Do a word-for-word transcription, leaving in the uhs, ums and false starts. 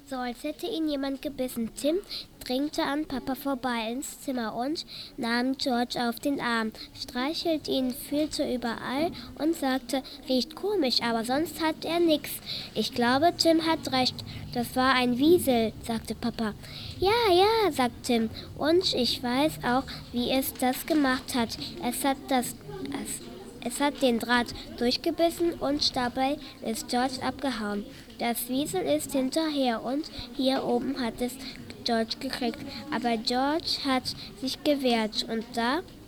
so als hätte ihn jemand gebissen. Tim drängte an Papa vorbei ins Zimmer und nahm George auf den Arm, streichelte ihn, fühlte überall und sagte, riecht komisch, aber sonst hat er nix. Ich glaube, Tim hat recht, das war ein Wiesel, sagte Papa. Ja, ja, sagt Tim, und ich weiß auch, wie es das gemacht hat. Es hat das... Es Es hat den Draht durchgebissen und dabei ist George abgehauen. Das Wiesel ist hinterher und hier oben hat es George gekriegt. Aber George hat sich gewehrt und da